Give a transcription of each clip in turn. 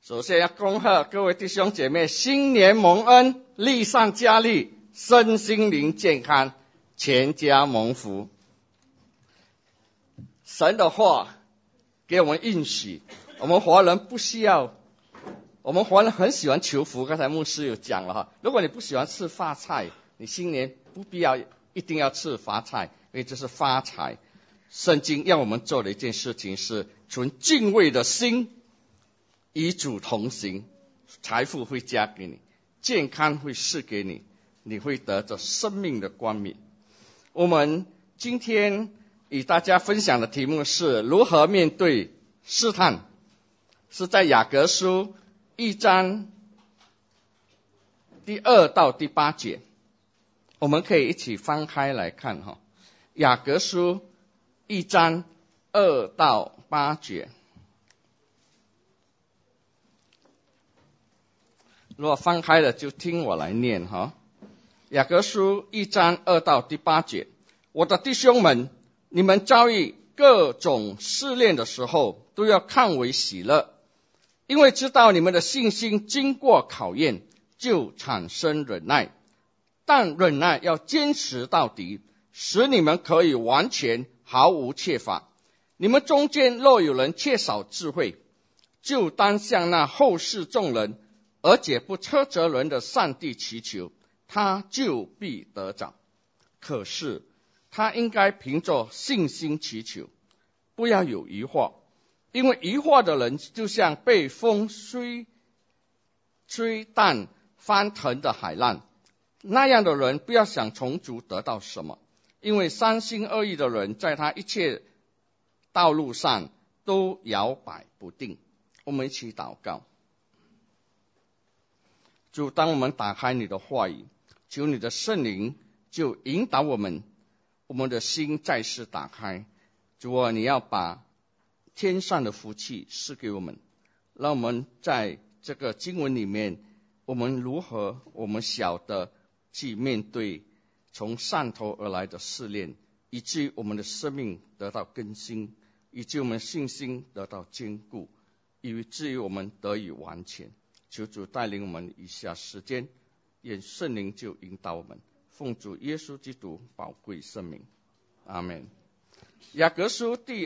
首先要恭贺各位弟兄姐妹新年蒙恩，力上加力，身心灵健康，全家蒙福。神的话给我们应许，我们华人不需要，我们华人很喜欢求福，刚才牧师有讲了哈。如果你不喜欢吃发菜，你新年不必要一定要吃发菜，因为这是发财。圣经让我们做的一件事情是存敬畏的心，与主同行，财富会加给你，健康会赐给你，你会得着生命的冠冕。我们今天与大家分享的题目是如何面对试探，是在雅各书1章第2到第8节。我们可以一起翻开来看哈，雅各书1章2到8节。如果翻开了就听我来念哈。雅各书1章2到第8节，我的弟兄们，你们遭遇各种试炼的时候，都要看为喜乐，因为知道你们的信心经过考验，就产生忍耐。但忍耐要坚持到底，使你们可以完全毫无缺乏。你们中间若有人缺少智慧，就当向那后世众人而且不苛责人的上帝祈求，他就必得着。可是他应该凭着信心祈求，不要有疑惑，因为疑惑的人就像被风吹荡翻腾的海浪，那样的人不要想从主得到什么，因为三心二意的人在他一切道路上都摇摆不定。我们一起祷告。主，当我们打开你的话语，求你的圣灵就引导我们的心再次打开。主啊，你要把天上的福气赐给我们，让我们在这个经文里面，我们晓得去面对从上头而来的试炼，以至于我们的生命得到更新，以至于我们信心得到坚固，以至于我们得以完全。求主带领我们以下时间，愿圣灵就引导我们，奉主耶稣基督宝贵圣名，阿们。雅各书第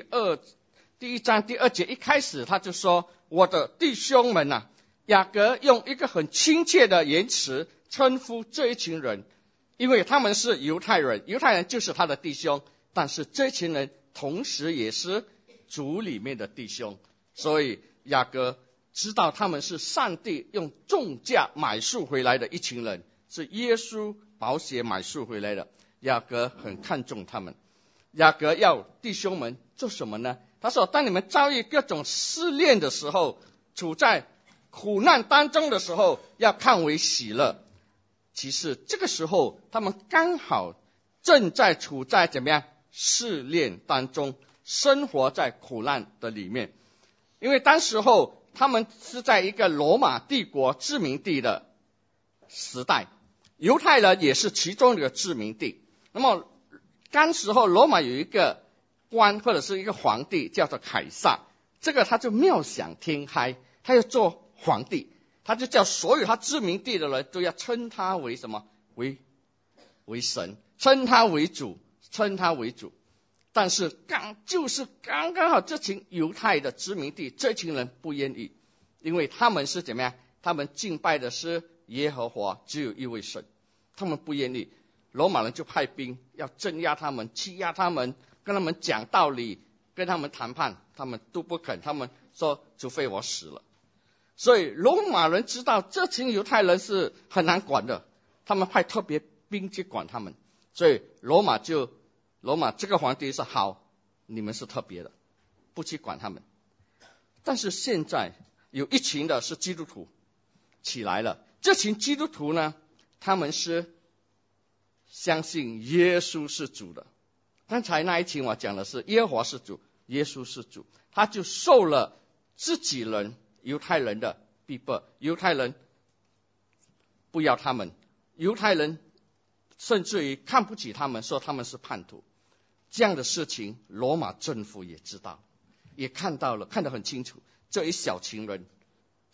1章第2节一开始他就说，我的弟兄们啊，雅各用一个很亲切的言辞称呼这一群人，因为他们是犹太人，犹太人就是他的弟兄，但是这群人同时也是主里面的弟兄，所以雅各知道他们是上帝用重价买赎回来的一群人，是耶稣宝血买赎回来的。雅各很看重他们。雅各要弟兄们做什么呢？他说，当你们遭遇各种试炼的时候，处在苦难当中的时候，要看为喜乐。其实这个时候他们刚好正在处在怎么样试炼当中，生活在苦难的里面。因为当时候他们是在一个罗马帝国殖民地的时代，犹太人也是其中一个殖民地。那么当时候罗马有一个官或者是一个皇帝叫做凯撒，这个他就妙想天开，他要做皇帝，他就叫所有他殖民地的人都要称他为什么？为神，称他为主，称他为主。但是刚刚好这群犹太的殖民地，这群人不愿意，因为他们是怎么样？他们敬拜的是耶和华，只有一位神，他们不愿意。罗马人就派兵要镇压他们，欺压他们，跟他们讲道理，跟他们谈判，他们都不肯，他们说除非我死了。所以罗马人知道这群犹太人是很难管的，他们派特别兵去管他们。所以罗马这个皇帝说好，你们是特别的，不去管他们。但是现在有一群的是基督徒起来了，这群基督徒呢，他们是相信耶稣是主的。刚才那一群我讲的是耶和华是主，耶稣是主，他就受了自己人犹太人的逼迫，犹太人不要他们，犹太人甚至于看不起他们，说他们是叛徒。这样的事情罗马政府也知道，也看到了，看得很清楚。这一小群人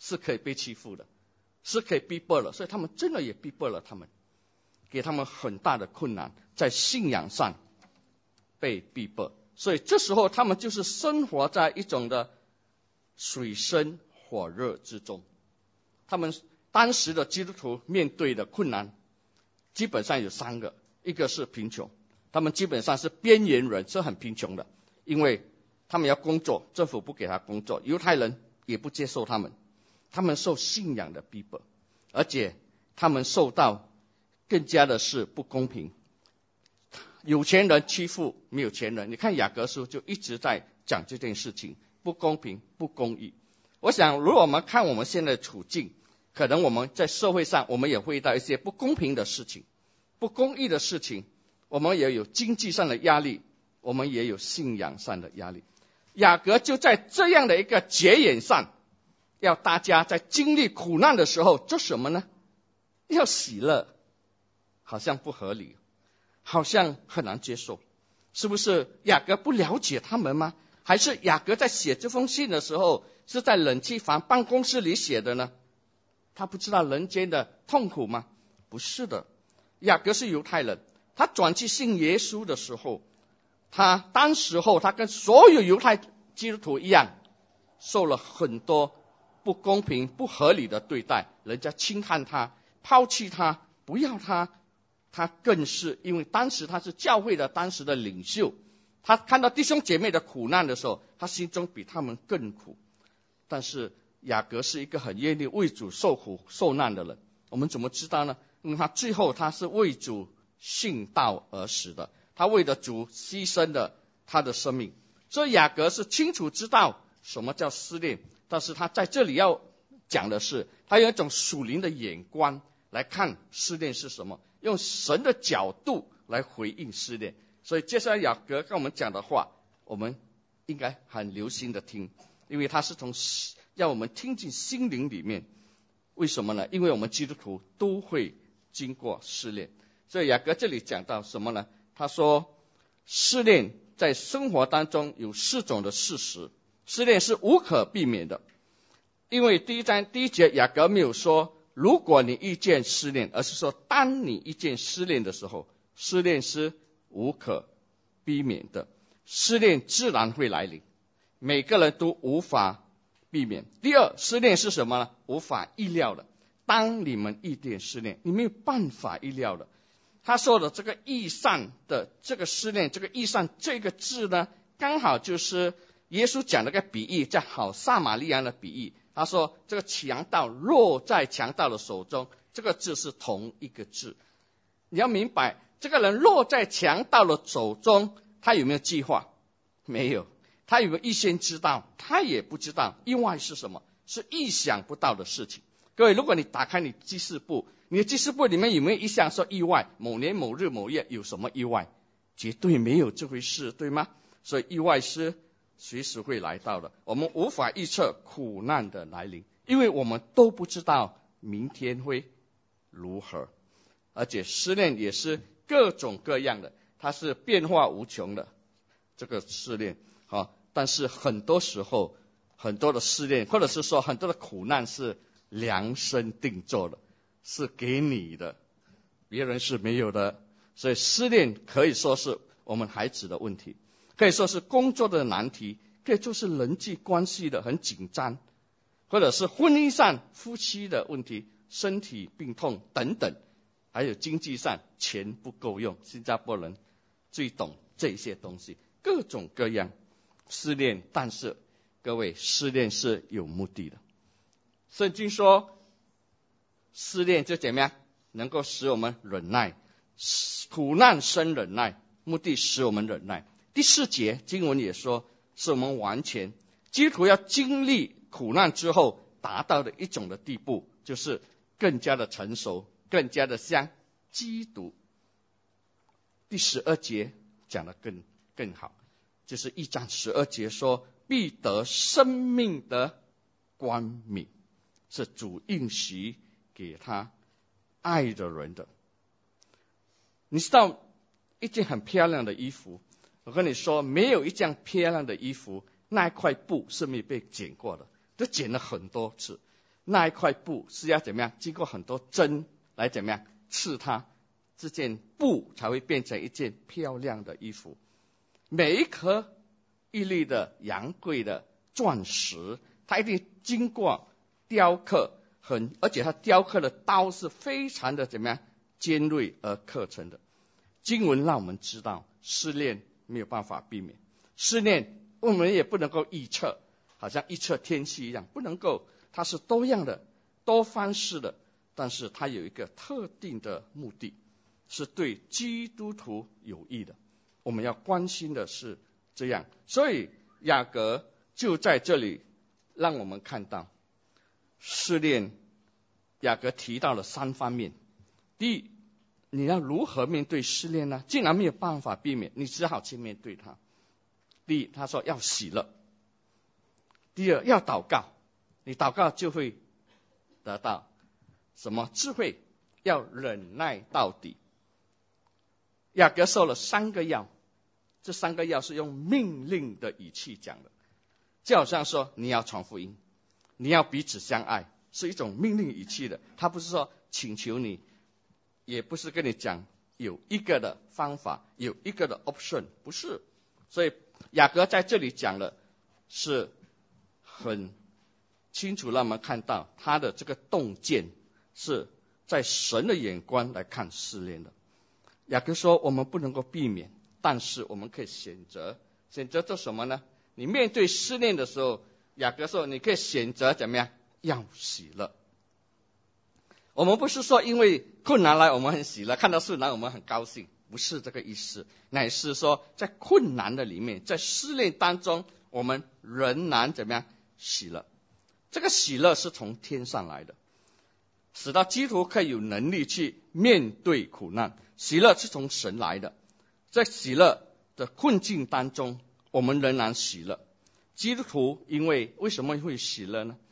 是可以被欺负的，是可以逼迫了，所以他们真的也逼迫了他们，给他们很大的困难，在信仰上被逼迫。所以这时候他们就是生活在一种的水深火热之中。他们当时的基督徒面对的困难基本上有3个，一个是贫穷，他们基本上是边缘人，是很贫穷的，因为他们要工作，政府不给他工作，犹太人也不接受他们，他们受信仰的逼迫，而且他们受到更加的是不公平，有钱人欺负没有钱人。你看雅各书就一直在讲这件事情，不公平不公义。我想如果我们看我们现在的处境，可能我们在社会上我们也会遇到一些不公平的事情，不公义的事情，我们也有经济上的压力，我们也有信仰上的压力。雅各就在这样的一个节眼上，要大家在经历苦难的时候做什么呢？要喜乐，好像不合理，好像很难接受。是不是雅各不了解他们吗？还是雅各在写这封信的时候是在冷气房办公室里写的呢？他不知道人间的痛苦吗？不是的，雅各是犹太人，他转去信耶稣的时候，他当时候他跟所有犹太基督徒一样，受了很多不公平不合理的对待，人家轻看他，抛弃他，不要他。他更是因为当时他是教会的当时的领袖，他看到弟兄姐妹的苦难的时候，他心中比他们更苦。但是雅各是一个很愿意为主受苦受难的人，我们怎么知道呢？因为他最后他是为主信道而死的，他为了主牺牲了他的生命。所以雅各是清楚知道什么叫试炼，但是他在这里要讲的是，他有一种属灵的眼光来看试炼是什么，用神的角度来回应试炼。所以接下来雅各跟我们讲的话，我们应该很留心的听，因为他是从让我们听进心灵里面。为什么呢？因为我们基督徒都会经过试炼。所以雅各这里讲到什么呢？他说试炼在生活当中有4种的事实，试炼是无可避免的。因为第一节雅各没有说如果你遇见试炼，而是说当你遇见试炼的时候，试炼是无可避免的，试炼自然会来临，每个人都无法避免。第二，试炼是什么呢？无法预料的。当你们遇见试炼，你没有办法预料的。他说的这个易善的这个试炼，这个易善这个字呢，刚好就是耶稣讲了个比喻，叫好撒玛利亚的比喻。他说这个强盗落在强盗的手中，这个字是同一个字。你要明白，这个人落在强盗的手中，他有没有计划？没有。他有没有预先知道？他也不知道。意外是什么？是意想不到的事情。各位，如果你打开你记事簿，你的记事簿里面有没有一项说意外？某年某日某月有什么意外？绝对没有这回事，对吗？所以意外是随时会来到的，我们无法预测苦难的来临，因为我们都不知道明天会如何。而且试炼也是各种各样的，它是变化无穷的这个试炼。但是很多时候很多的试炼，或者是说很多的苦难是量身定做的，是给你的，别人是没有的。所以试炼可以说是我们孩子的问题，可以说是工作的难题，可以说是人际关系的很紧张，或者是婚姻上夫妻的问题，身体病痛等等，还有经济上钱不够用，新加坡人最懂这些东西，各种各样试炼。但是各位，试炼是有目的的。圣经说试炼就怎么样，能够使我们忍耐，苦难生忍耐，目的使我们忍耐。第4节经文也说，是我们完全基督徒要经历苦难之后达到的一种的地步，就是更加的成熟，更加的像基督。第12节讲得更好，就是1章12节说必得生命的冠冕，是主应许给他爱的人的。你知道一件很漂亮的衣服，我跟你说，没有一件漂亮的衣服那块布是没有被剪过的，都剪了很多次。 那一块布是要怎么样？经过很多针来怎么样刺它，这件布才会变成一件漂亮的衣服。每一颗一粒的昂贵的钻石，它一定经过雕刻，而且它雕刻的刀是非常的怎么样尖锐而刻成的。经文让我们知道，试炼没有办法避免，试炼我们也不能够预测，好像预测天气一样，不能够，它是多样的、多方式的，但是它有一个特定的目的，是对基督徒有益的。我们要关心的是这样，所以雅各就在这里让我们看到试炼。雅各提到了3方面。第一，你要如何面对试炼呢？既然没有办法避免，你只好去面对它。第一，他说要喜乐。第二，要祷告，你祷告就会得到什么智慧？要忍耐到底。雅各说了3个要，这3个要是用命令的语气讲的，就好像说你要传福音，你要彼此相爱，是一种命令语气的。他不是说请求你，也不是跟你讲有一个的方法，有一个的 option， 不是。所以雅各在这里讲了，是很清楚让我们看到他的这个洞见是在神的眼光来看试炼的。雅各说我们不能够避免，但是我们可以选择。选择做什么呢？你面对试炼的时候，雅各说你可以选择怎么样？要喜乐。我们不是说因为困难来我们很喜乐，看到困难我们很高兴，不是这个意思，乃是说在困难的里面，在试炼当中，我们仍然怎么样喜乐。这个喜乐是从天上来的，使到基督徒可以有能力去面对苦难。喜乐是从神来的，在喜乐的困境当中，我们仍然喜乐。基督徒为什么会喜乐呢？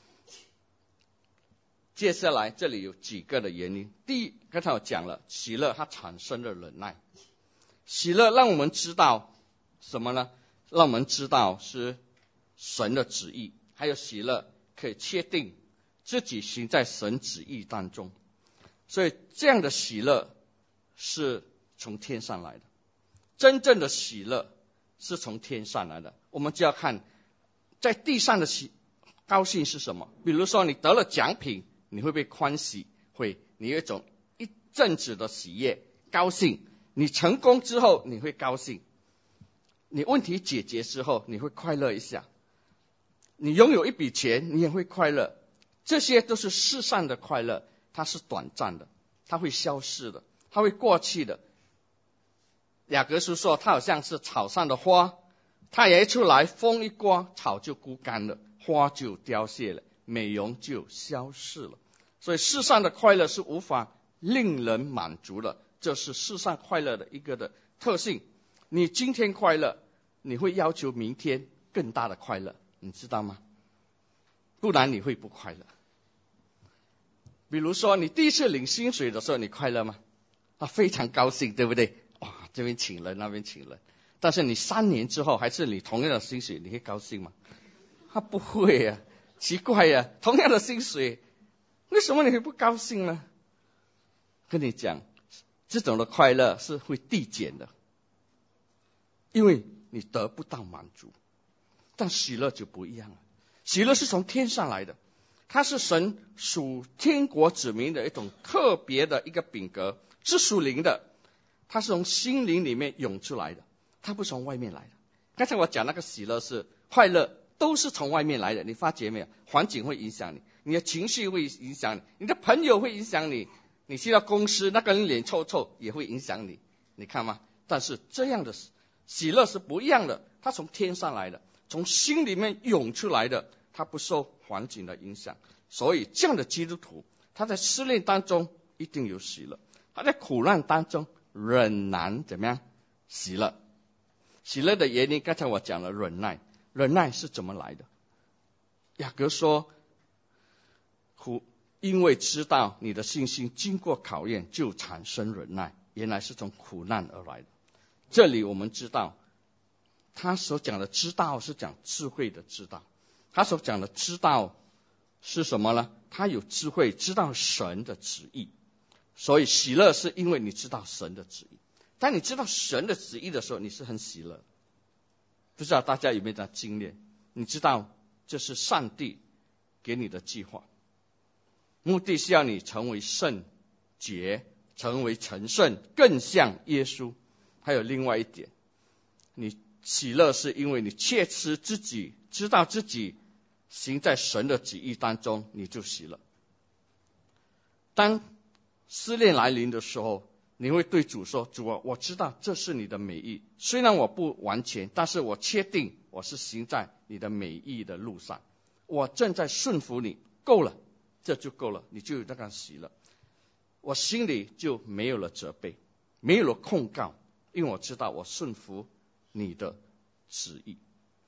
接下来这里有几个的原因。第一，刚才我讲了，喜乐它产生了忍耐。喜乐让我们知道什么呢？让我们知道是神的旨意，还有喜乐可以确定自己行在神旨意当中。所以这样的喜乐是从天上来的，真正的喜乐是从天上来的。我们就要看在地上的高兴是什么。比如说你得了奖品，你会不会欢喜？会，你有一阵子的喜悦高兴。你成功之后你会高兴，你问题解决之后你会快乐一下，你拥有一笔钱你也会快乐。这些都是世上的快乐，它是短暂的，它会消逝的，它会过去的。雅各书说它好像是草上的花，太阳一出来，风一刮，草就枯干了，花就凋谢了，美容就消逝了。所以世上的快乐是无法令人满足的，这是世上快乐的一个的特性。你今天快乐，你会要求明天更大的快乐，你知道吗？不然你会不快乐。比如说你第一次领薪水的时候，你快乐吗？非常高兴，对不对？哇，这边请人那边请人。但是你3年之后还是你同样的薪水，你会高兴吗？不会啊，奇怪啊，同样的薪水为什么你会不高兴呢？跟你讲，这种的快乐是会递减的，因为你得不到满足。但喜乐就不一样了，喜乐是从天上来的，它是神属天国子民的一种特别的一个品格，是属灵的，它是从心灵里面涌出来的，它不是从外面来的。刚才我讲那个喜乐是快乐，都是从外面来的，你发觉没有？环境会影响你，你的情绪会影响你，你的朋友会影响你，你去到公司那个人脸臭臭也会影响你，你看吗？但是这样的喜乐是不一样的，它从天上来的，从心里面涌出来的，它不受环境的影响。所以这样的基督徒，他在试炼当中一定有喜乐，他在苦难当中仍然怎么样喜乐。喜乐的原因刚才我讲了，忍耐。忍耐是怎么来的？雅各说因为知道你的信心经过考验就产生忍耐，原来是从苦难而来的。这里我们知道他所讲的知道是讲智慧的知道，他所讲的知道是什么呢？他有智慧，知道神的旨意。所以喜乐是因为你知道神的旨意。当你知道神的旨意的时候，你是很喜乐。不知道大家有没有这样经历？你知道这是上帝给你的计划，目的是要你成为圣洁，成为成圣，更像耶稣。还有另外一点，你喜乐是因为你切实自己知道自己行在神的旨意当中，你就喜乐。当试炼来临的时候，你会对主说，主啊，我知道这是你的美意，虽然我不完全，但是我确定我是行在你的美意的路上，我正在顺服你，够了，这就够了，你就有那个喜乐。我心里就没有了责备，没有了控告，因为我知道我顺服你的旨意。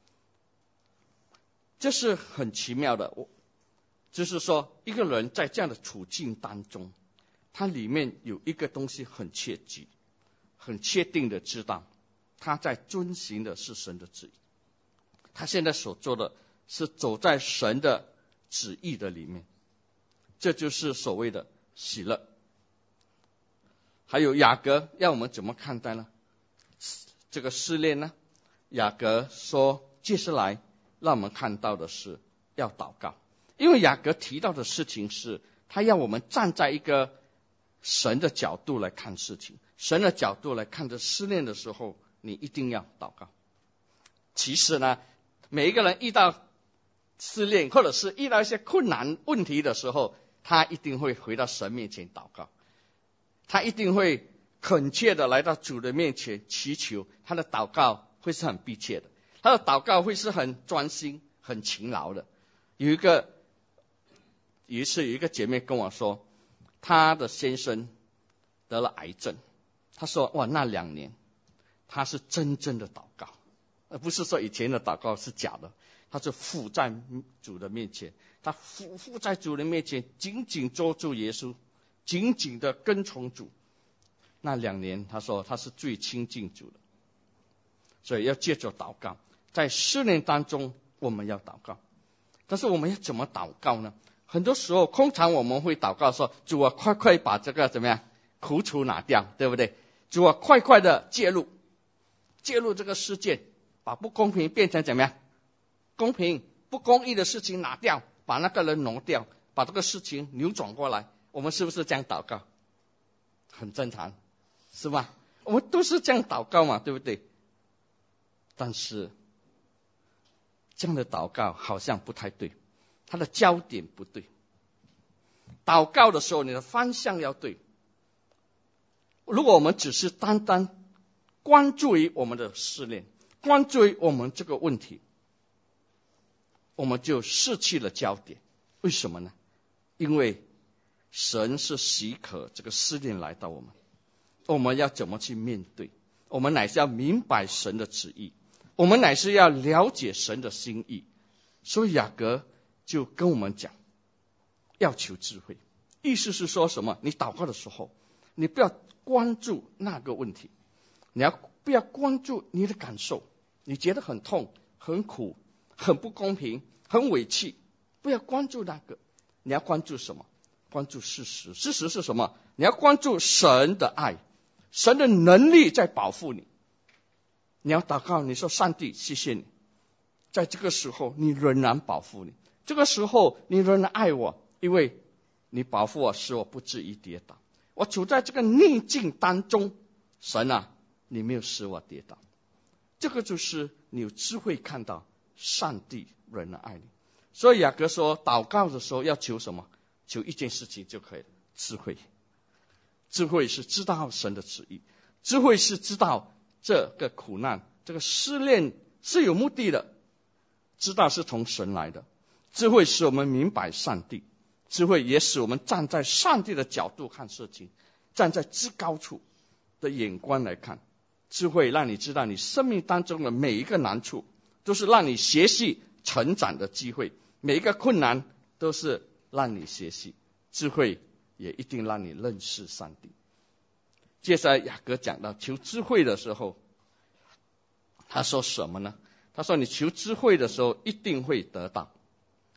这是很奇妙的，就是说一个人在这样的处境当中，他里面有一个东西很切记，很确定的知道他在遵行的是神的旨意，他现在所做的是走在神的旨意的里面，这就是所谓的喜乐。还有雅各要我们怎么看待呢？这个试炼呢？雅各说接下来让我们看到的是要祷告，因为雅各提到的事情是他要我们站在一个神的角度来看事情，神的角度来看这试炼的时候，你一定要祷告。其实呢，每一个人遇到试炼或者是遇到一些困难问题的时候，他一定会回到神面前祷告，他一定会恳切的来到主的面前祈求，他的祷告会是很迫切的，他的祷告会是很专心很勤劳的。有一次有一个姐妹跟我说，她的先生得了癌症，她说哇，那2年她是真正的祷告，而不是说以前的祷告是假的，她就伏在主的面前，她伏在主的面前，紧紧捉住耶稣，紧紧的跟从主。那2年她说她是最亲近主的。所以要借着祷告，在试炼当中我们要祷告。但是我们要怎么祷告呢？很多时候通常我们会祷告说，主啊，快快把这个怎么样苦楚拿掉，对不对？主啊，快快的介入这个事件，把不公平变成怎么样公平，不公义的事情拿掉，把那个人挪掉，把这个事情扭转过来。我们是不是这样祷告？很正常，是吧？我们都是这样祷告嘛，对不对？但是这样的祷告好像不太对，它的焦点不对。祷告的时候你的方向要对。如果我们只是单单关注于我们的试炼，关注于我们这个问题，我们就失去了焦点。为什么呢？因为神是许可这个试炼来到我们要怎么去面对？我们乃是要明白神的旨意，我们乃是要了解神的心意。所以雅各就跟我们讲，要求智慧。意思是说什么？你祷告的时候，你不要关注那个问题，你不要关注你的感受，你觉得很痛很苦很不公平很委屈，不要关注那个。你要关注什么？关注事实。事实是什么？你要关注神的爱，神的能力在保护你。你要祷告，你说上帝谢谢你，在这个时候你仍然保护你，这个时候你仍然爱我，因为你保护我，使我不至于跌倒。我处在这个逆境当中，神啊，你没有使我跌倒。这个就是你有智慧看到上帝仍然爱你。所以雅各说祷告的时候要求什么？求一件事情就可以了，智慧。智慧是知道神的旨意，智慧是知道这个苦难这个试炼是有目的的，知道是从神来的。智慧使我们明白上帝，智慧也使我们站在上帝的角度看事情，站在至高处的眼光来看。智慧让你知道你生命当中的每一个难处都是让你学习成长的机会，每一个困难都是让你学习。智慧也一定让你认识上帝。接下来雅各讲到求智慧的时候，他说什么呢？他说你求智慧的时候一定会得到。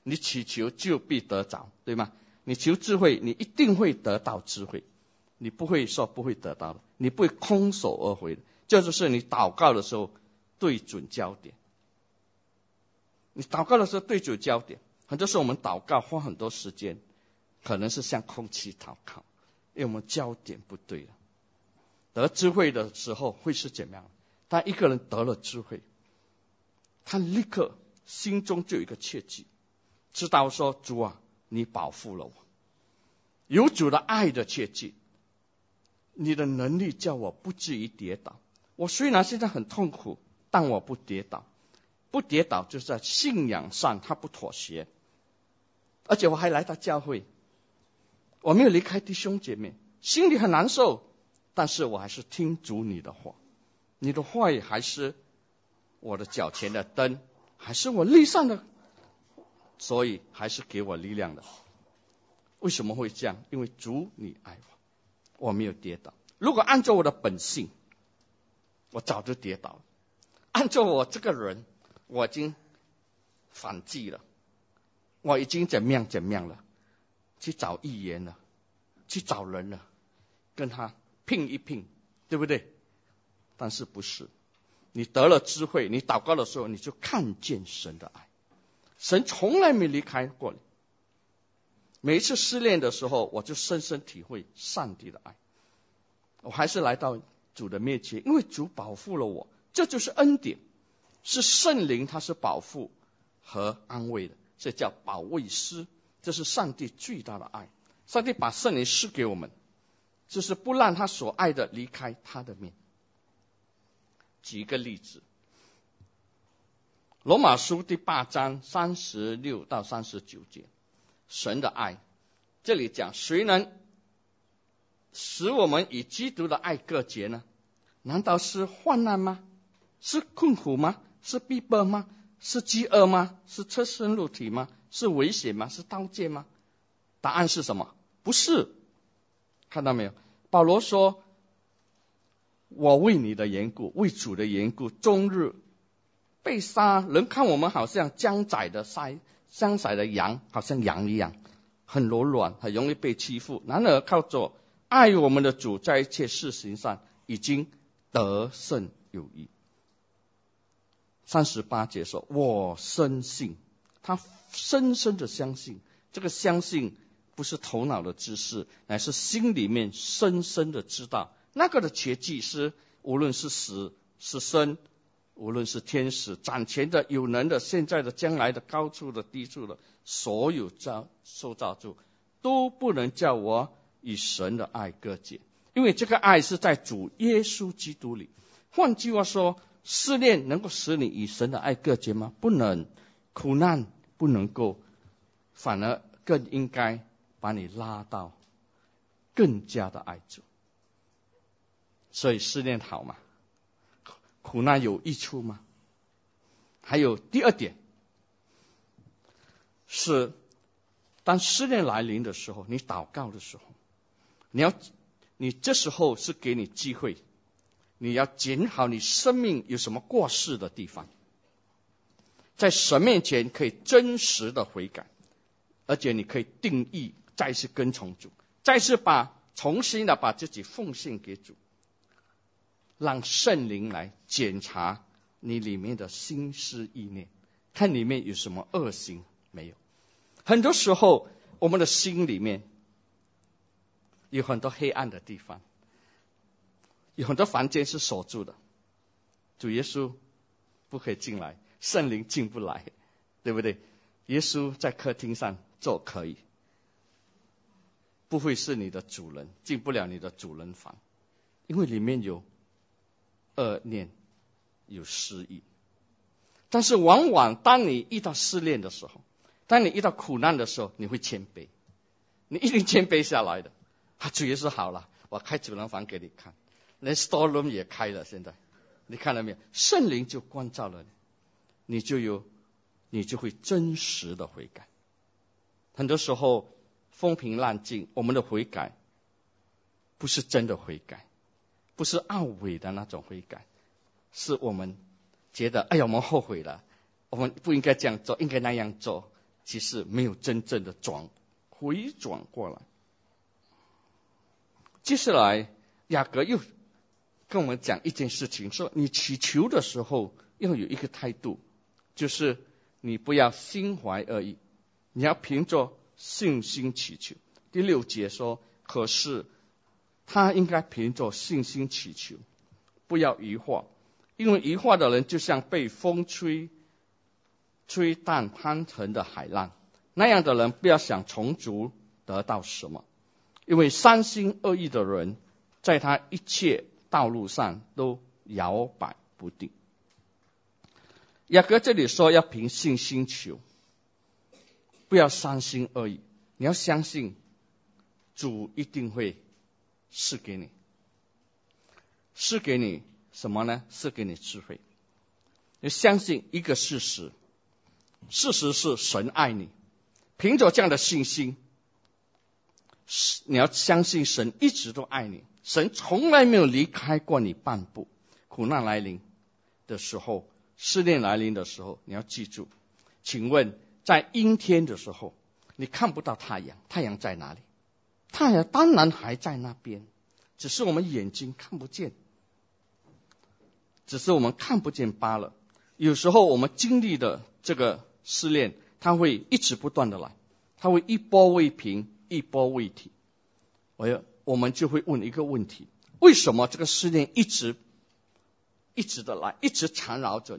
你祈求就必得着，对吗？你求智慧，你一定会得到智慧，你不会说不会得到的，你不会空手而回的。这就是你祷告的时候对准焦点。你祷告的时候对准焦点，很多时候我们祷告花很多时间，可能是像空气祷告，因为我们焦点不对了。得智慧的时候会是怎么样？当一个人得了智慧，他立刻心中就有一个切记，知道说主啊，你保护了我，有主的爱的切记，你的能力叫我不至于跌倒。我虽然现在很痛苦，但我不跌倒。不跌倒就是在信仰上他不妥协，而且我还来到教会，我没有离开弟兄姐妹，心里很难受，但是我还是听主你的话，你的话语还是我的脚前的灯，还是我力上的，所以还是给我力量的。为什么会这样？因为主你爱我，我没有跌倒。如果按照我的本性，我早就跌倒了。按照我这个人，我已经反击了，我已经怎么样了，去找议员了，去找人了，跟他拼一拼，对不对？但是不是，你得了智慧，你祷告的时候，你就看见神的爱，神从来没离开过你。每一次失恋的时候，我就深深体会上帝的爱，我还是来到主的面前，因为主保护了我，这就是恩典，是圣灵，他是保护和安慰的，这叫保惠师，这是上帝最大的爱。上帝把圣灵赐给我们，就是不让他所爱的离开他的面。举一个例子，罗马书第8章36到39节，神的爱，这里讲谁能使我们与基督的爱隔绝呢？难道是患难吗？是困苦吗？是逼迫吗？是饥饿吗？是赤身露体吗？是危险吗？是刀剑吗？答案是什么？不是。看到没有？保罗说，我为你的缘故，为主的缘故，终日被杀，人看我们好像将宰的羊，好像羊一样，很柔软，很容易被欺负。然而靠着爱我们的主，在一切事情上已经得胜有余。38节说，我深信，他深深的相信，这个相信不是头脑的知识，乃是心里面深深的知道，那个的切记是无论是死是生，无论是天使，掌权的有能的，现在的将来的，高处的低处的，所有受造主都不能叫我与神的爱隔绝，因为这个爱是在主耶稣基督里。换句话说，试炼能够使你与神的爱隔绝吗？不能。苦难不能够，反而更应该把你拉到更加的爱主。所以试炼好吗？苦难有益处吗？还有第二点是，当试炼来临的时候，你祷告的时候，你这时候是给你机会，你要检讨你生命有什么过失的地方，在神面前可以真实的悔改，而且你可以定义再次跟从主，再次重新的把自己奉献给主，让圣灵来检查你里面的心思意念，看里面有什么恶行没有。很多时候我们的心里面有很多黑暗的地方，有很多房间是锁住的，主耶稣不可以进来，圣灵进不来，对不对？耶稣在客厅上坐可以，不会是你的主人，进不了你的主人房，因为里面有恶念，有失意。但是往往当你遇到试炼的时候，当你遇到苦难的时候，你会谦卑，你一定谦卑下来的。主耶稣好了，我开主人房给你看，连 store room 也开了，现在你看到没有？圣灵就关照了你，你就会真实的悔改。很多时候风平浪静，我们的悔改不是真的悔改，不是懊悔的那种悔改，是我们觉得哎呀我们后悔了，我们不应该这样做，应该那样做， 其实没有真正的回转过来。接下来雅各又跟我们讲一件事情，说你祈求的时候要有一个态度，就是你不要心怀恶意，你要凭着信心祈求。第6节说，可是他应该凭着信心祈求，不要疑惑，因为疑惑的人就像被风吹荡翻腾的海浪，那样的人不要想从足得到什么，因为三心二意的人在他一切道路上都摇摆不定。雅各这里说要凭信心求，不要三心二意，你要相信主一定会赐给你。赐给你什么呢？赐给你智慧。你相信一个事实，事实是神爱你，凭着这样的信心，你要相信神一直都爱你，神从来没有离开过你半步。苦难来临的时候，试炼来临的时候，你要记住，请问在阴天的时候，你看不到太阳，太阳在哪里？太阳当然还在那边，只是我们眼睛看不见，只是我们看不见罢了。有时候我们经历的这个试炼，它会一直不断的来，它会一波未平，一波未停。我们就会问一个问题，为什么这个试炼一直的来，一直缠绕着你？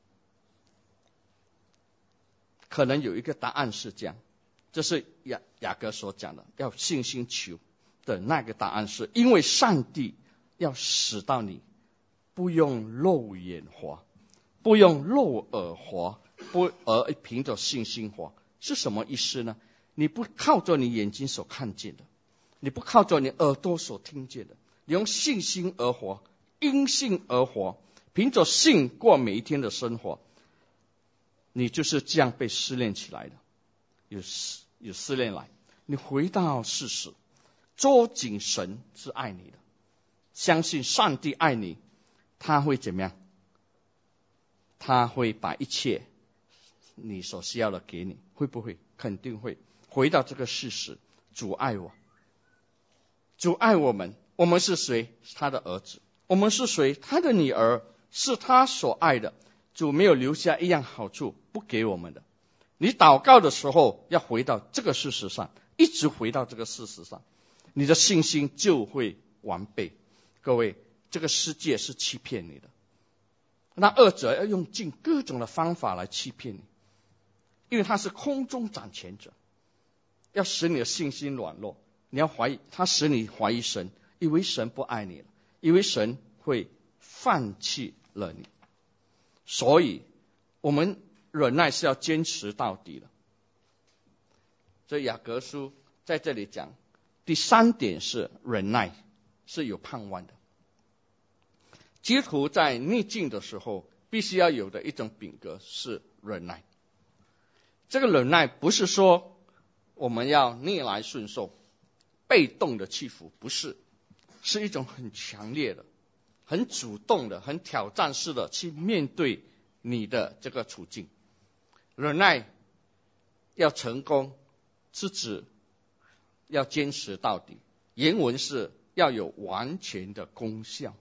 可能有一个答案是这样，这是雅各所讲的要信心求的那个答案，是因为上帝要使到你不用肉眼活，不用肉耳活，而凭着信心活。是什么意思呢？你不靠着你眼睛所看见的，你不靠着你耳朵所听见的，你用信心而活，因信而活，凭着信过每一天的生活，你就是这样被试炼起来的。有试炼来，你回到事实，捉紧神是爱你的，相信上帝爱你，他会怎么样？他会把一切你所需要的给你，会不会？肯定会。回到这个事实，主爱我，主爱我们，我们是谁？他的儿子。我们是谁？他的女儿，是他所爱的。主没有留下一样好处不给我们的。你祷告的时候要回到这个事实上，一直回到这个事实上，你的信心就会完备。各位，这个世界是欺骗你的，那恶者要用尽各种的方法来欺骗你，因为他是空中掌权者，要使你的信心软弱，你要怀疑他，使你怀疑神，以为神不爱你了，以为神会放弃了你。所以我们忍耐是要坚持到底的。所以雅各书在这里讲，第3点是忍耐是有盼望的。基督徒在逆境的时候必须要有的一种品格是忍耐。这个忍耐不是说我们要逆来顺受，被动的屈服，不是，是一种很强烈的、很主动的、很挑战式的去面对你的这个处境。忍耐要成功是指要坚持到底，原文是要有完全的功效。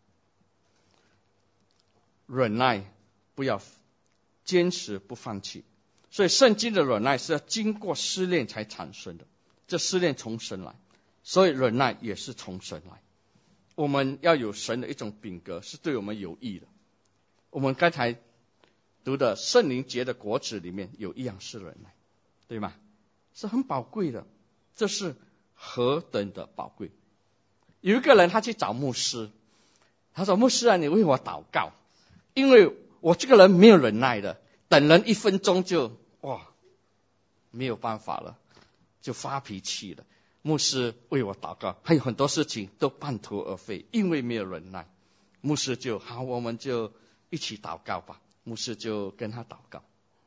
忍耐不要坚持不放弃，所以圣经的忍耐是要经过试炼才产生的，这试炼从神来，所以忍耐也是从神来。我们要有神的一种品格，是对我们有益的。我们刚才读的圣灵结的果子里面有一样是忍耐，对吗？是很宝贵的，这是何等的宝贵。有一个人他去找牧师，他说，牧师啊，你为我祷告，因为我这个人没有忍耐的，等人1分钟就没有办法了，就发脾气了。牧师为我祷告，还有很多事情都半途而废，因为没有忍耐。牧师就好，我们就一起祷告吧。牧师就跟他祷告，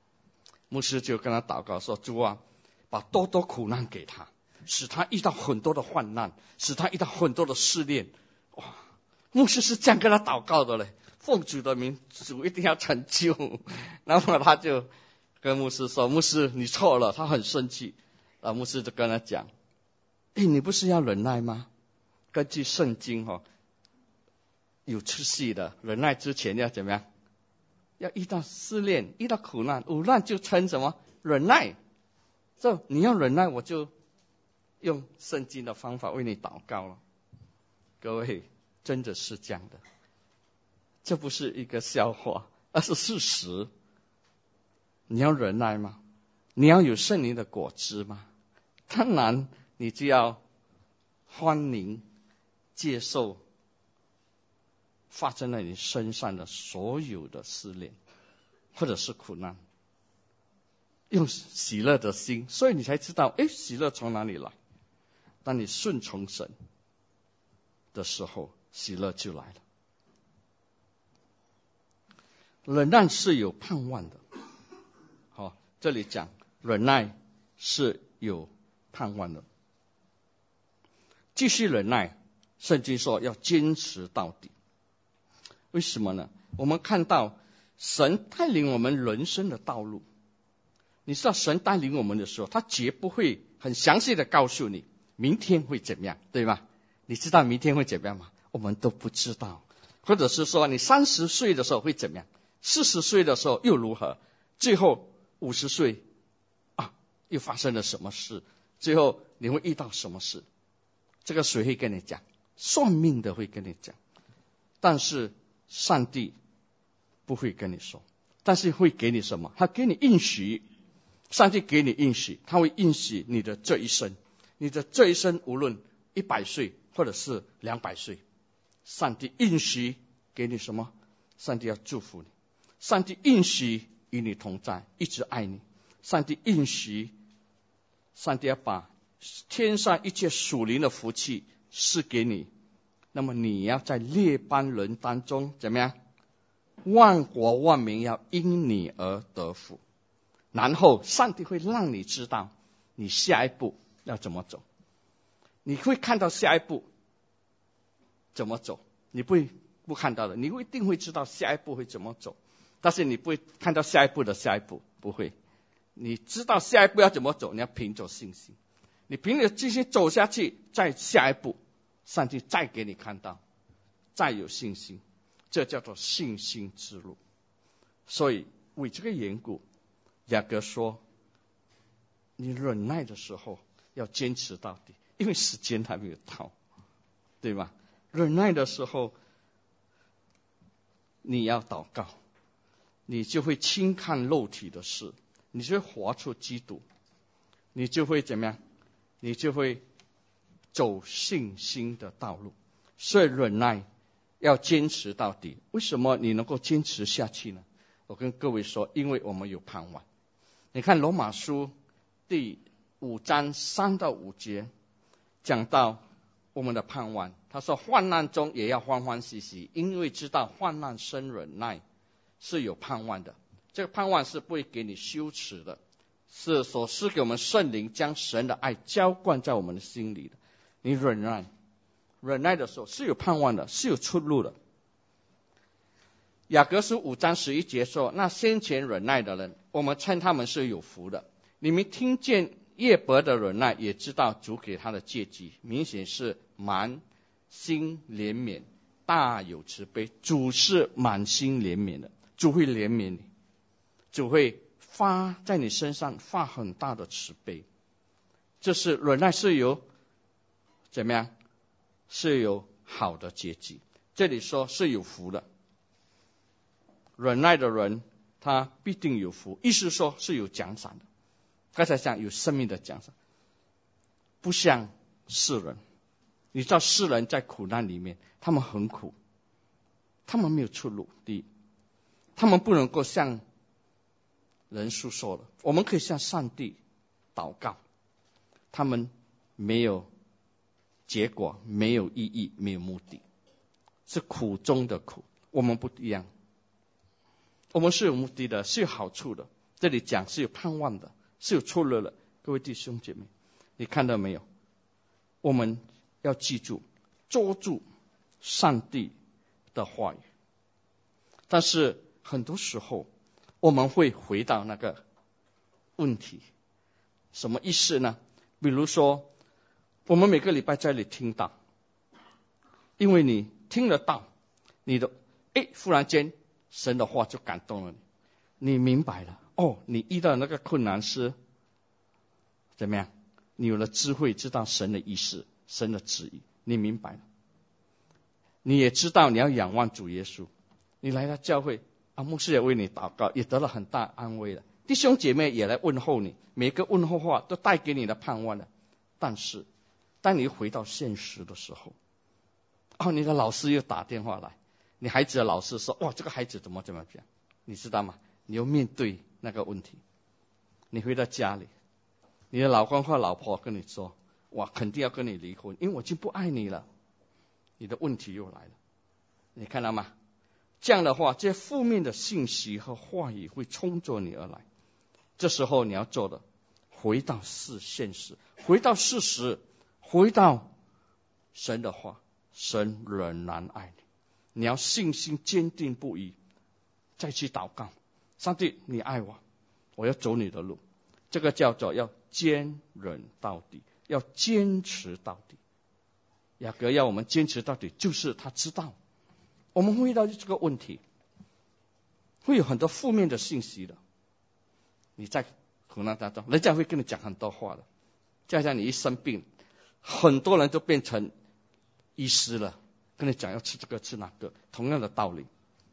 说，主啊，把多多苦难给他，使他遇到很多的患难，使他遇到很多的试炼。牧师是这样跟他祷告的嘞，奉主的名，主一定要成就。然后他就跟牧师说，牧师你错了，他很生气。牧师就跟他讲，你不是要忍耐吗？根据圣经有出息的，忍耐之前要怎么样？要遇到试炼，遇到苦难，苦难就称什么？忍耐。你要忍耐，我就用圣经的方法为你祷告了。各位，真的是这样的，这不是一个笑话，而是事实。你要忍耐吗？你要有圣灵的果子吗？当然，你就要欢迎接受发生在你身上的所有的试炼，或者是苦难，用喜乐的心，所以你才知道，喜乐从哪里来？当你顺从神的时候，喜乐就来了。忍耐是有盼望的。这里讲忍耐是有盼望的。继续忍耐，圣经说要坚持到底。为什么呢？我们看到神带领我们人生的道路，你知道神带领我们的时候，他绝不会很详细的告诉你明天会怎么样，对吧？你知道明天会怎么样吗？我们都不知道。或者是说你30岁的时候会怎么样，40岁的时候又如何，最后50岁又发生了什么事，最后你会遇到什么事，这个谁会跟你讲？算命的会跟你讲，但是上帝不会跟你说，但是会给你什么？他给你应许。上帝给你应许，他会应许你的这一生，你的这一生无论100岁或者是200岁，上帝应许给你什么？上帝要祝福你，上帝应许与你同在，一直爱你。上帝应许，上帝要把天上一切属灵的福气赐给你，那么你要在列邦人当中怎么样？万国万民要因你而得福。然后上帝会让你知道你下一步要怎么走，你会看到下一步怎么走，你不看到的，你一定会知道下一步会怎么走，但是你不会看到下一步的下一步，不会。你知道下一步要怎么走，你要凭着信心，你凭着信心走下去，再下一步上帝再给你看到，再有信心，这叫做信心之路。所以为这个缘故，雅各说你忍耐的时候要坚持到底，因为时间还没有到，对吧？忍耐的时候你要祷告，你就会轻看肉体的事，你就会活出基督，你就会怎么样？你就会走信心的道路。所以忍耐要坚持到底。为什么你能够坚持下去呢？我跟各位说，因为我们有盼望。你看罗马书第5章3到5节讲到我们的盼望，他说患难中也要欢欢喜喜，因为知道患难生忍耐，是有盼望的。这个盼望是不会给你羞耻的，是所赐给我们圣灵将神的爱浇灌在我们的心里的。你忍耐的时候是有盼望的，是有出路的。雅各书5章11节说，那先前忍耐的人，我们称他们是有福的。你们听见约伯的忍耐，也知道主给他的阶级，明显是满心怜悯，大有慈悲。主是满心怜悯的，主会怜悯你，主会发在你身上发很大的慈悲。这是忍耐是有怎么样？是有好的结局。这里说是有福的，忍耐的人他必定有福，意思说是有奖赏的。刚才讲有生命的奖赏，不像世人。你知道世人在苦难里面，他们很苦，他们没有出路。第一，他们不能够向人诉说了，我们可以向上帝祷告，他们没有结果，没有意义，没有目的，是苦中的苦。我们不一样，我们是有目的的，是有好处的。这里讲是有盼望的，是有出路的。各位弟兄姐妹，你看到没有？我们要记住，捉住上帝的话语。但是很多时候我们会回到那个问题。什么意思呢？比如说，我们每个礼拜在这里听到，因为你听得到，你的忽然间神的话就感动了你，你明白了，你遇到的那个困难是怎么样？你有了智慧，知道神的意思，神的旨意，你明白了。你也知道你要仰望主耶稣，你来到教会，牧师也为你祷告，也得了很大安慰了。弟兄姐妹也来问候你，每个问候话都带给你的盼望了。但是，当你回到现实的时候，你的老师又打电话来，你孩子的老师说，这个孩子怎么讲，你知道吗？你又面对那个问题。你回到家里，你的老公或老婆跟你说，肯定要跟你离婚，因为我就不爱你了。你的问题又来了，你看到吗？这样的话，这些负面的信息和话语会冲着你而来。这时候你要做的，回到现实，回到事实，回到神的话，神仍然爱你。你要信心坚定不移，再去祷告，上帝你爱我，我要走你的路。这个叫做要坚忍到底，要坚持到底。雅各要我们坚持到底，就是他知道我们会遇到这个问题，会有很多负面的信息的。你在苦难当中，人家会跟你讲很多话的。加上你一生病，很多人都变成医师了，跟你讲要吃这个吃那个，同样的道理。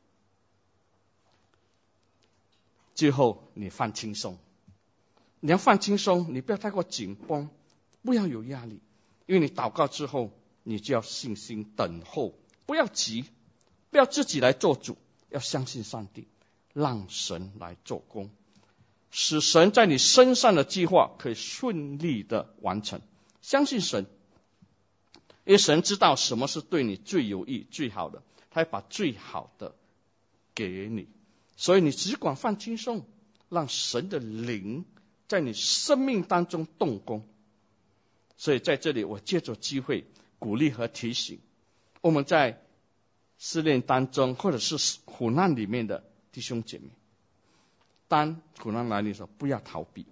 最后你放轻松，你要放轻松，你不要太过紧绷，不要有压力，因为你祷告之后，你就要信心等候，不要急，不要自己来做主，要相信上帝，让神来做工，使神在你身上的计划可以顺利的完成。相信神，因为神知道什么是对你最有益最好的，他会把最好的给你。所以你只管放轻松，让神的灵在你生命当中动工。所以在这里我借着机会鼓励和提醒我们在试炼当中或者是苦难里面的弟兄姐妹，当苦难来临的时候，不要逃避。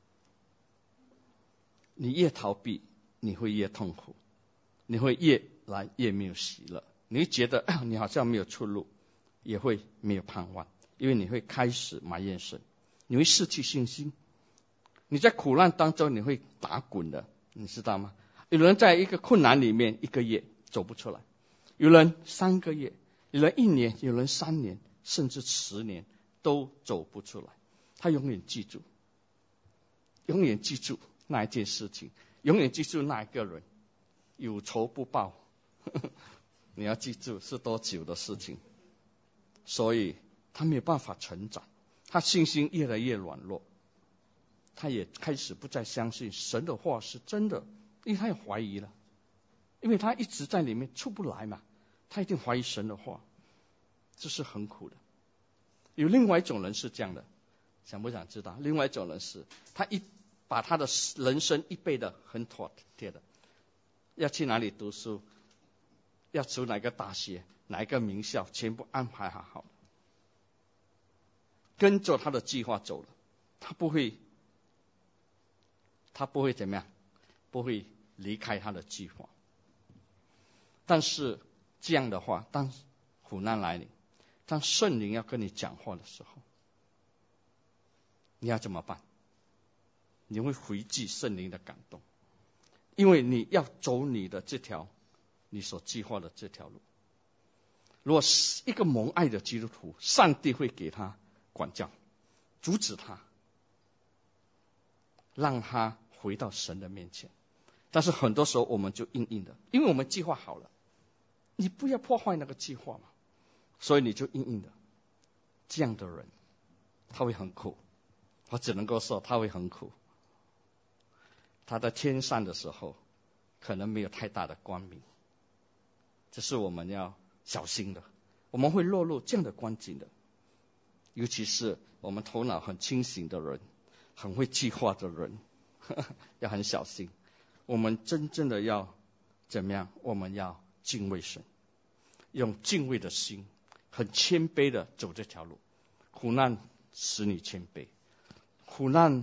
你越逃避，你会越痛苦，你会越来越没有喜乐，你会觉得你好像没有出路，也会没有盼望，因为你会开始埋怨神，你会失去信心。你在苦难当中你会打滚的，你知道吗？有人在一个困难里面1个月走不出来，有人3个月，有人1年，有人3年，甚至10年都走不出来。他永远记住那一件事情，永远记住那一个人，有仇不报你要记住是多久的事情。所以他没有办法成长，他信心越来越软弱，他也开始不再相信神的话是真的，因为他也怀疑了，因为他一直在里面出不来嘛，他一定怀疑神的话，这是很苦的。有另外一种人是这样的，想不想知道？另外一种人是他把他的人生预备的很妥帖的，要去哪里读书，要读哪个大学，哪一个名校，全部安排好，跟着他的计划走了，他不会怎么样，不会离开他的计划。但是这样的话，当苦难来临，当圣灵要跟你讲话的时候，你要怎么办？你会回击圣灵的感动，因为你要走你的这条你所计划的这条路。如果是一个蒙爱的基督徒，上帝会给他管教，阻止他，让他回到神的面前。但是很多时候我们就硬的，因为我们计划好了，你不要破坏那个计划嘛，所以你就硬的。这样的人他会很苦，我只能够说他会很苦。他在天上的时候可能没有太大的光明，这是我们要小心的，我们会落入这样的光景的。尤其是我们头脑很清醒的人，很会计划的人要很小心。我们真正的要怎么样？我们要敬畏神，用敬畏的心，很谦卑的走这条路。苦难使你谦卑，苦难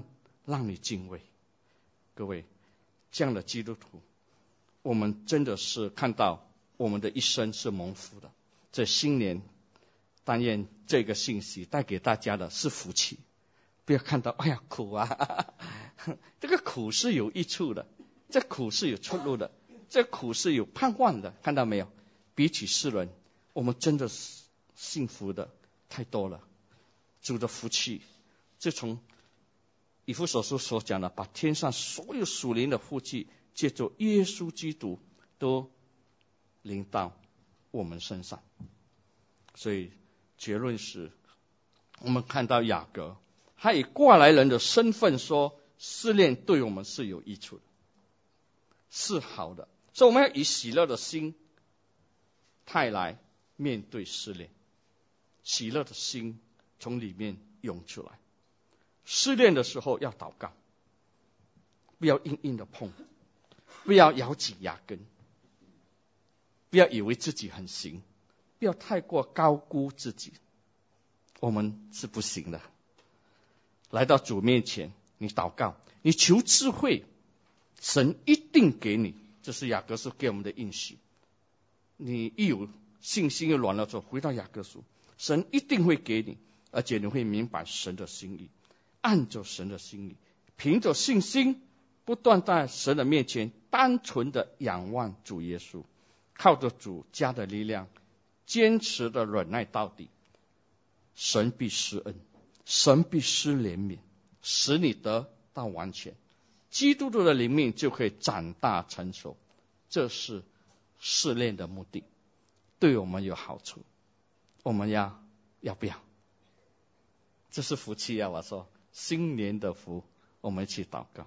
让你敬畏。各位，这样的基督徒，我们真的是看到我们的一生是蒙福的。这新年，但愿这个信息带给大家的是福气，不要看到哎呀苦啊，这个苦是有益处的，这苦是有出路的，这苦是有盼望的，看到没有？比起世人，我们真的是幸福的太多了。主的福气，就从以弗所书所讲的，把天上所有属灵的福气，借着耶稣基督都临到我们身上。所以结论是，我们看到雅各，他以过来人的身份说，试炼对我们是有益处的，是好的，所以我们要以喜乐的心态来面对试炼。喜乐的心从里面涌出来。试炼的时候要祷告，不要硬硬的碰，不要咬紧牙根，不要以为自己很行，不要太过高估自己，我们是不行的。来到主面前，你祷告，你求智慧，神一定给你，这是雅各书给我们的应许。你一有信心又软了之后，回到雅各书，神一定会给你，而且你会明白神的心意，按着神的心意，凭着信心不断在神的面前单纯的仰望主耶稣，靠着主加的力量，坚持的忍耐到底，神必施恩，神必施怜悯，使你得到完全，基督徒的灵命就可以长大成熟。这是试炼的目的，对我们有好处，我们要不要？这是福气啊！我说新年的福，我们一起祷告。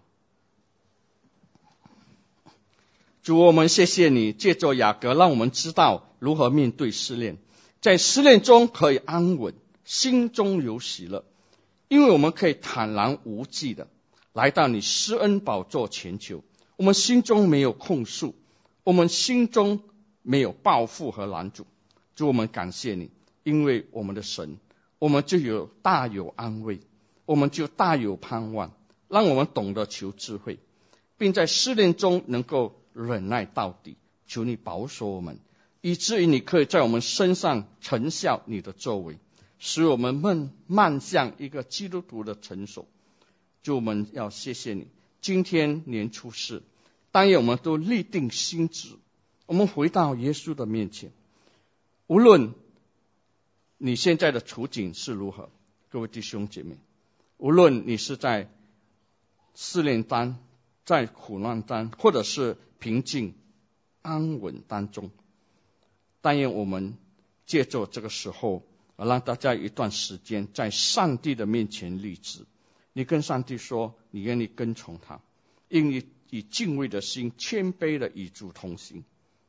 主，我们谢谢你，借着雅各让我们知道如何面对试炼，在试炼中可以安稳，心中有喜乐，因为我们可以坦然无惧的来到你施恩宝座前求，我们心中没有控诉，我们心中没有抱负和拦阻。主，我们感谢你，因为我们的神，我们就大有安慰，我们就大有盼望，让我们懂得求智慧，并在试炼中能够忍耐到底。求你保守我们，以至于你可以在我们身上成效你的作为，使我们迈向一个基督徒的成熟。主，我们要谢谢你，今天年初四，但愿我们都立定心志，我们回到耶稣的面前。无论你现在的处境是如何，各位弟兄姐妹，无论你是在试炼当，在苦难当，或者是平静安稳当中，但愿我们借着这个时候，让大家一段时间在上帝的面前立志。你跟上帝说，你愿意跟从他，因你以敬畏的心，谦卑的与主同行。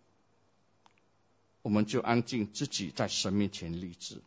我们就安静自己在神面前立志。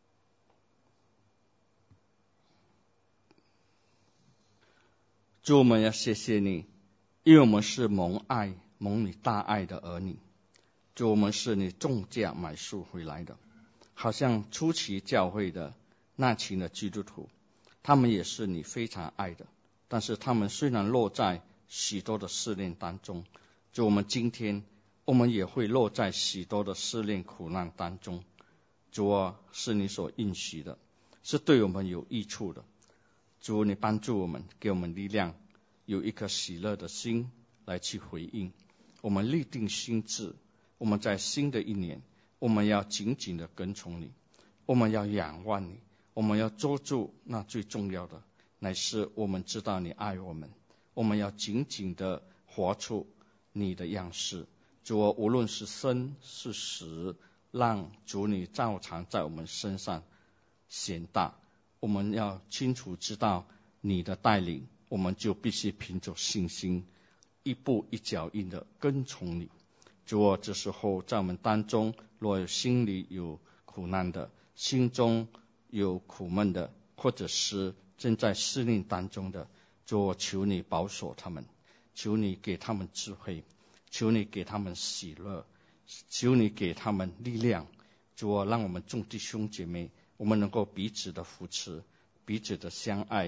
主，我们要谢谢你，因为我们是蒙爱蒙你大爱的儿女。主，我们是你重价买赎回来的，好像初期教会的那群的基督徒，他们也是你非常爱的，但是他们虽然落在许多的试炼当中，就我们今天我们也会落在许多的试炼苦难当中。主啊，是你所应许的，是对我们有益处的。主，你帮助我们，给我们力量，有一颗喜乐的心来去回应。我们立定心志，我们在新的一年，我们要紧紧的跟从你，我们要仰望你，我们要捉住那最重要的，乃是我们知道你爱我们，我们要紧紧的活出你的样式。主啊，无论是生是死，让主你照常在我们身上显大。我们要清楚知道你的带领，我们就必须凭着信心一步一脚印的跟从你。主啊，这时候在我们当中，若有心里有苦难的，心中有苦闷的，或者是正在试炼当中的，主啊，求你保守他们，求你给他们智慧，求你给他们喜乐，求你给他们力量。主啊，让我们众弟兄姐妹，我们能够彼此的扶持，彼此的相爱，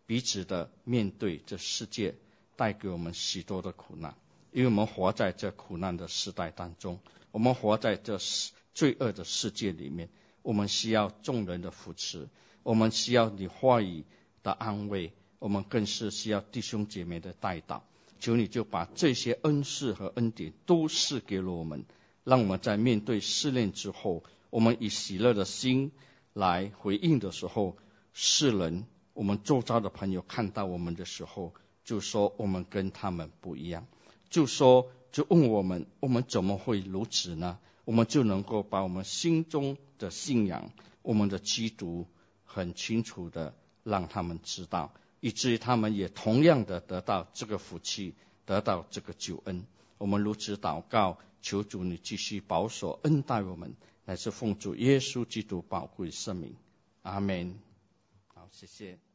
彼此的面对这世界带给我们许多的苦难，因为我们活在这苦难的时代当中，我们活在这罪恶的世界里面，我们需要众人的扶持，我们需要你话语的安慰，我们更是需要弟兄姐妹的代祷。求你就把这些恩赐和恩典都赐给了我们，让我们在面对试炼之后，我们以喜乐的心来回应的时候，世人我们周遭的朋友看到我们的时候，就说我们跟他们不一样，就问我们怎么会如此呢？我们就能够把我们心中的信仰，我们的基督很清楚的让他们知道，以至于他们也同样的得到这个福气，得到这个救恩。我们如此祷告，求主你继续保守恩待我们，乃是奉主耶稣基督宝贵圣名，阿们。好，谢谢。